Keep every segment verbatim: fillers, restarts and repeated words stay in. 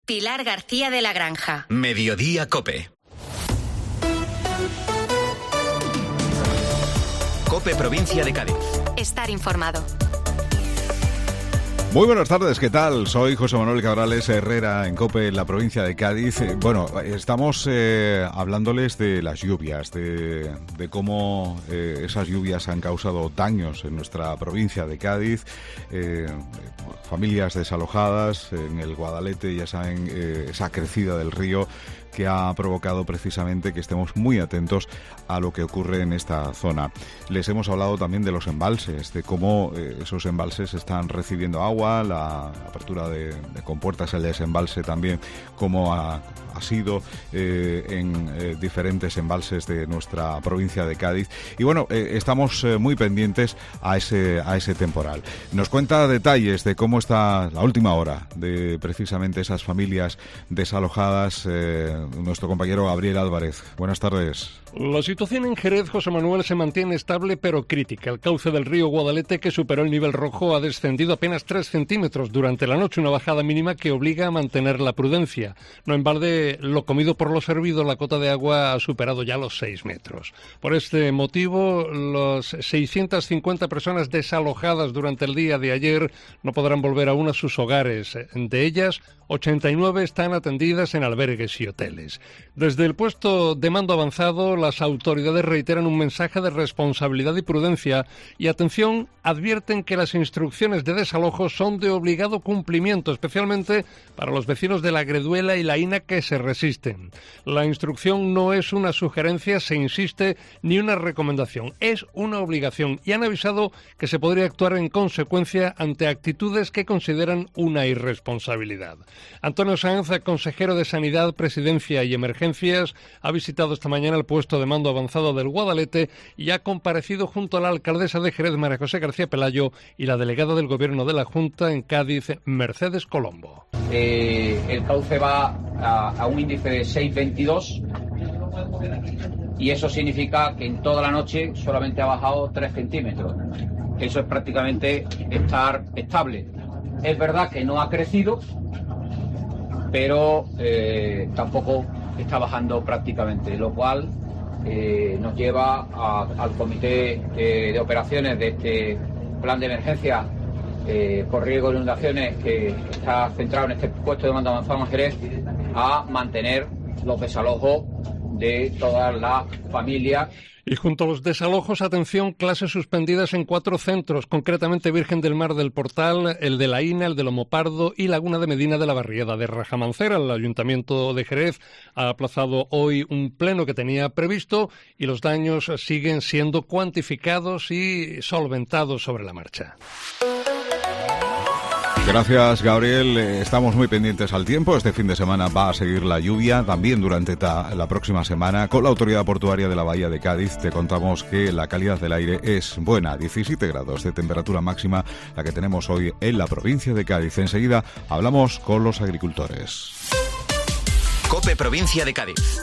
Pilar García de la Granja. Mediodía COPE. COPE Provincia de Cádiz. Estar informado. Muy buenas tardes, ¿qué tal? Soy José Manuel Cabrales Herrera en COPE, en la provincia de Cádiz. Bueno, estamos eh, hablándoles de las lluvias, de, de cómo eh, esas lluvias han causado daños en nuestra provincia de Cádiz, eh, familias desalojadas en el Guadalete, ya saben, eh, esa crecida del río que ha provocado precisamente que estemos muy atentos a lo que ocurre en esta zona. Les hemos hablado también de los embalses, de cómo eh, esos embalses están recibiendo agua, la apertura de, de compuertas, el desembalse también, cómo ha, ha sido eh, en eh, diferentes embalses de nuestra provincia de Cádiz. Y bueno, eh, estamos eh, muy pendientes a ese, a ese temporal. Nos cuenta detalles de cómo está la última hora de precisamente esas familias desalojadas, eh, nuestro compañero Gabriel Álvarez. Buenas tardes. La situación en Jerez, José Manuel, se mantiene estable pero crítica. El cauce del río Guadalete, que superó el nivel rojo, ha descendido apenas tres centímetros durante la noche, una bajada mínima que obliga a mantener la prudencia. No en balde, lo comido por lo servido, la cota de agua ha superado ya los seis metros. Por este motivo, las seiscientas cincuenta personas desalojadas durante el día de ayer no podrán volver aún a sus hogares. De ellas, ochenta y nueve están atendidas en albergues y hoteles. Desde el puesto de mando avanzado, las autoridades reiteran un mensaje de responsabilidad y prudencia y, atención, advierten que las instrucciones de desalojo son de obligado cumplimiento, especialmente para los vecinos de la Greduela y la Ina que se resisten. La instrucción no es una sugerencia, se insiste, ni una recomendación, es una obligación, y han avisado que se podría actuar en consecuencia ante actitudes que consideran una irresponsabilidad. Antonio Sanz, consejero de Sanidad, Presidencia y Emergencias, ha visitado esta mañana el puesto de mando avanzado del Guadalete y ha comparecido junto a la alcaldesa de Jerez, María José García Pelayo, y la delegada del Gobierno de la Junta en Cádiz, Mercedes Colombo. Eh, el cauce va a, a un índice de seis coma veintidós y eso significa que en toda la noche solamente ha bajado tres centímetros. Eso es prácticamente estar estable. Es verdad que no ha crecido, pero eh, tampoco está bajando prácticamente, lo cual eh, nos lleva a, al comité de, de operaciones de este plan de emergencia eh, por riesgo de inundaciones que está centrado en este puesto de mando avanzado en Jerez, a mantener los desalojos de todas las familias. Y junto a los desalojos, atención, clases suspendidas en cuatro centros, concretamente Virgen del Mar del Portal, el de la Ina, el de Lomo Pardo y Laguna de Medina de la Barriada de Rajamancera. El Ayuntamiento de Jerez ha aplazado hoy un pleno que tenía previsto y los daños siguen siendo cuantificados y solventados sobre la marcha. Gracias, Gabriel. Estamos muy pendientes al tiempo. Este fin de semana va a seguir la lluvia, también durante ta, la próxima semana. Con la Autoridad Portuaria de la Bahía de Cádiz te contamos que la calidad del aire es buena, diecisiete grados de temperatura máxima, la que tenemos hoy en la provincia de Cádiz. Enseguida hablamos con los agricultores. COPE Provincia de Cádiz.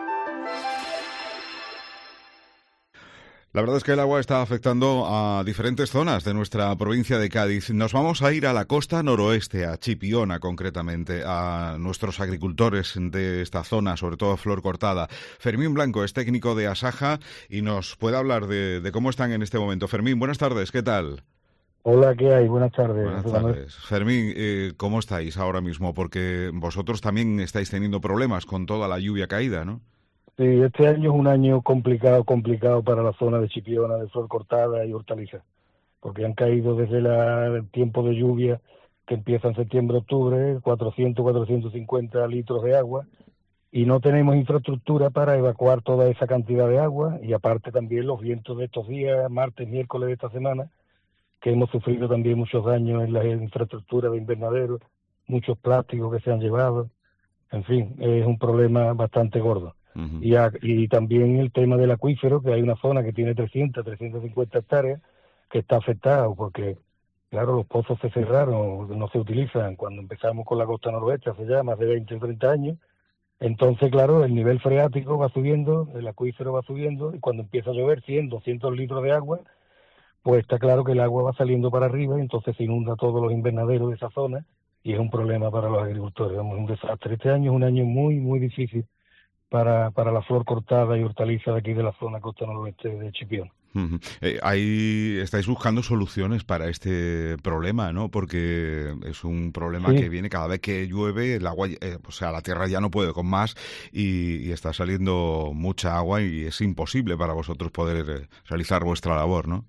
La verdad es que el agua está afectando a diferentes zonas de nuestra provincia de Cádiz. Nos vamos a ir a la costa noroeste, a Chipiona concretamente, a nuestros agricultores de esta zona, sobre todo Flor Cortada. Fermín Blanco es técnico de Asaja y nos puede hablar de, de cómo están en este momento. Fermín, buenas tardes, ¿qué tal? Hola, ¿qué hay? Buenas tardes. Buenas tardes. Fermín, eh, ¿cómo estáis ahora mismo? Porque vosotros también estáis teniendo problemas con toda la lluvia caída, ¿no? Sí, este año es un año complicado, complicado para la zona de Chipiona, de Flor Cortada y Hortaliza, porque han caído desde la, el tiempo de lluvia que empieza en septiembre-octubre, cuatrocientos, cuatrocientos cincuenta litros de agua, y no tenemos infraestructura para evacuar toda esa cantidad de agua, y aparte también los vientos de estos días, martes, miércoles de esta semana, que hemos sufrido también muchos daños en la infraestructura de invernaderos, muchos plásticos que se han llevado, en fin, es un problema bastante gordo. Uh-huh. Y, a, y también el tema del acuífero, que hay una zona que tiene trescientas, trescientas cincuenta hectáreas que está afectada porque, claro, los pozos se cerraron, no se utilizan cuando empezamos con la costa noroeste hace ya más de veinte o treinta años. Entonces, claro, el nivel freático va subiendo, el acuífero va subiendo, y cuando empieza a llover cien, doscientos litros de agua, pues está claro que el agua va saliendo para arriba y entonces se inunda todos los invernaderos de esa zona y es un problema para los agricultores. Es un desastre. Este año es un año muy, muy difícil para, para la flor cortada y hortaliza de aquí de la zona costa noroeste de Chipiona. Uh-huh. Eh, ahí estáis buscando soluciones para este problema, ¿no? Porque es un problema sí. que viene cada vez que llueve, el agua, eh, o sea, la tierra ya no puede con más y, y está saliendo mucha agua y es imposible para vosotros poder eh, realizar vuestra labor, ¿no?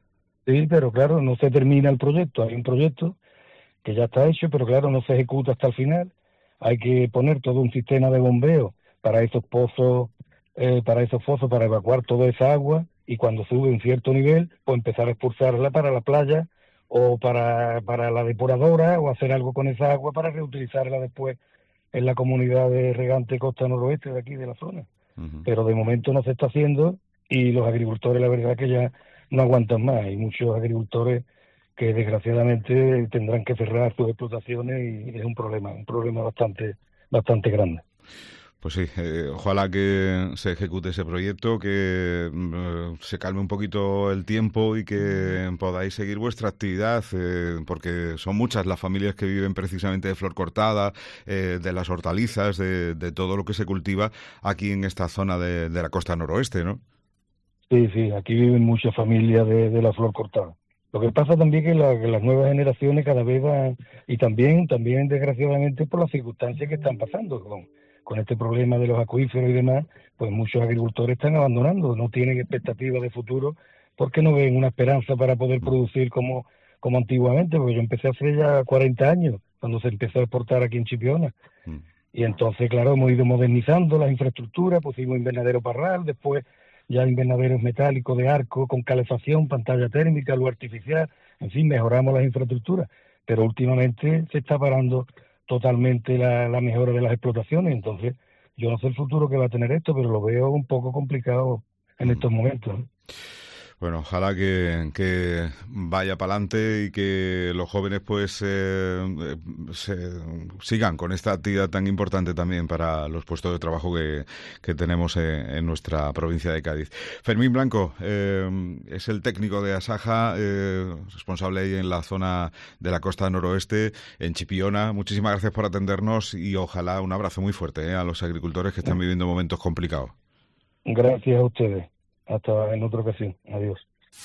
Sí, pero claro, no se termina el proyecto. Hay un proyecto que ya está hecho, pero claro, no se ejecuta hasta el final. Hay que poner todo un sistema de bombeo para esos pozos, eh, para esos pozos, para evacuar toda esa agua. Y cuando sube un cierto nivel, pues empezar a expulsarla para la playa o para, para la depuradora o hacer algo con esa agua para reutilizarla después en la comunidad de regante costa noroeste de aquí de la zona. Uh-huh. Pero de momento no se está haciendo y los agricultores la verdad que ya no aguantan más. Hay muchos agricultores que desgraciadamente tendrán que cerrar sus explotaciones y es un problema, un problema bastante, bastante grande. Pues sí, eh, ojalá que se ejecute ese proyecto, que eh, se calme un poquito el tiempo y que podáis seguir vuestra actividad, eh, porque son muchas las familias que viven precisamente de flor cortada, eh, de las hortalizas, de, de todo lo que se cultiva aquí en esta zona de, de la costa noroeste, ¿no? Sí, sí, aquí viven muchas familias de, de la flor cortada. Lo que pasa también que, la, que las nuevas generaciones cada vez van, y también, también desgraciadamente por las circunstancias que están pasando con con este problema de los acuíferos y demás, pues muchos agricultores están abandonando, no tienen expectativas de futuro porque no ven una esperanza para poder producir como, como antiguamente, porque yo empecé hace ya cuarenta años, cuando se empezó a exportar aquí en Chipiona. Mm. Y entonces, claro, hemos ido modernizando las infraestructuras, pusimos invernadero parral, después ya invernaderos metálicos de arco, con calefacción, pantalla térmica, luz artificial, en fin, mejoramos las infraestructuras, pero últimamente se está parando totalmente la, la mejora de las explotaciones. Entonces yo no sé el futuro que va a tener esto, pero lo veo un poco complicado en estos momentos, ¿no? Bueno, ojalá que, que vaya para adelante y que los jóvenes pues eh, se, sigan con esta actividad tan importante también para los puestos de trabajo que, que tenemos en, en nuestra provincia de Cádiz. Fermín Blanco eh, es el técnico de Asaja, eh, responsable ahí en la zona de la costa noroeste, en Chipiona. Muchísimas gracias por atendernos y ojalá un abrazo muy fuerte eh, a los agricultores que están viviendo momentos complicados. Gracias a ustedes. Hasta en otra ocasión. Adiós.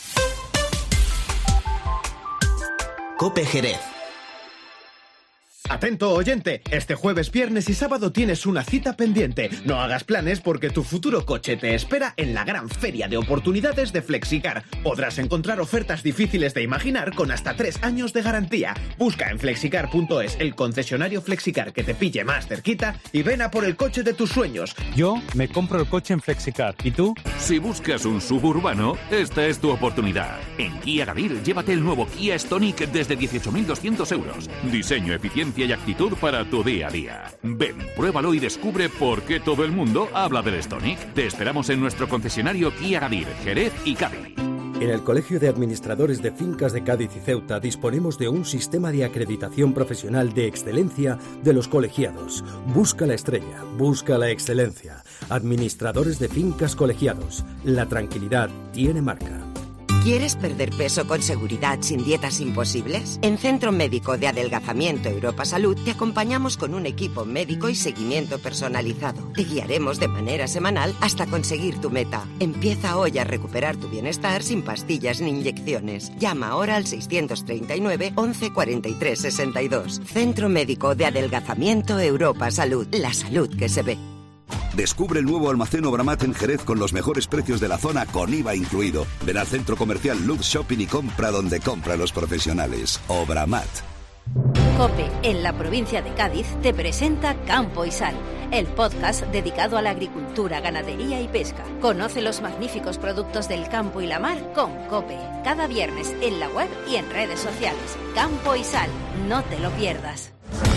COPE Jerez. Atento oyente, este jueves, viernes y sábado tienes una cita pendiente. No hagas planes porque tu futuro coche te espera en la gran feria de oportunidades de Flexicar. Podrás encontrar ofertas difíciles de imaginar con hasta tres años de garantía. Busca en flexicar punto es el concesionario Flexicar que te pille más cerquita y ven a por el coche de tus sueños. Yo me compro el coche en Flexicar. ¿Y tú? Si buscas un suburbano, esta es tu oportunidad. En Kia Gadir, llévate el nuevo Kia Stonic desde dieciocho mil doscientos euros. Diseño, eficiencia y actitud para tu día a día. Ven, pruébalo y descubre por qué todo el mundo habla del Stonic. Te esperamos en nuestro concesionario Kia Gadir, Jerez y Cádiz. En el Colegio de Administradores de Fincas de Cádiz y Ceuta disponemos de un sistema de acreditación profesional de excelencia de los colegiados. Busca la estrella, busca la excelencia. Administradores de Fincas Colegiados. La tranquilidad tiene marca. ¿Quieres perder peso con seguridad sin dietas imposibles? En Centro Médico de Adelgazamiento Europa Salud te acompañamos con un equipo médico y seguimiento personalizado. Te guiaremos de manera semanal hasta conseguir tu meta. Empieza hoy a recuperar tu bienestar sin pastillas ni inyecciones. Llama ahora al seiscientos treinta y nueve, once, cuarenta y tres, sesenta y dos. Centro Médico de Adelgazamiento Europa Salud. La salud que se ve. Descubre el nuevo almacén Obramat en Jerez con los mejores precios de la zona con I V A incluido. Ven al centro comercial Lux Shopping y compra donde compran los profesionales. Obramat. COPE, en la provincia de Cádiz, te presenta Campo y Sal, el podcast dedicado a la agricultura, ganadería y pesca. Conoce los magníficos productos del campo y la mar con COPE. Cada viernes en la web y en redes sociales. Campo y Sal, no te lo pierdas.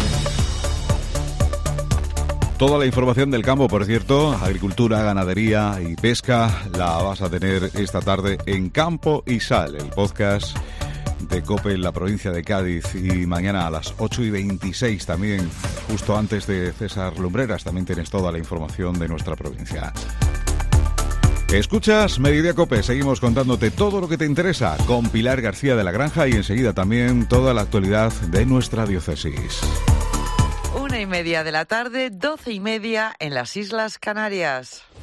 Toda la información del campo, por cierto, agricultura, ganadería y pesca, la vas a tener esta tarde en Campo y Sal, el podcast de COPE en la provincia de Cádiz. Y mañana a las ocho y veintiséis también, justo antes de César Lumbreras, también tienes toda la información de nuestra provincia. Escuchas Mediodía Cope, seguimos contándote todo lo que te interesa con Pilar García de la Granja y enseguida también toda la actualidad de nuestra diócesis. Una y media de la tarde, doce y media en las Islas Canarias.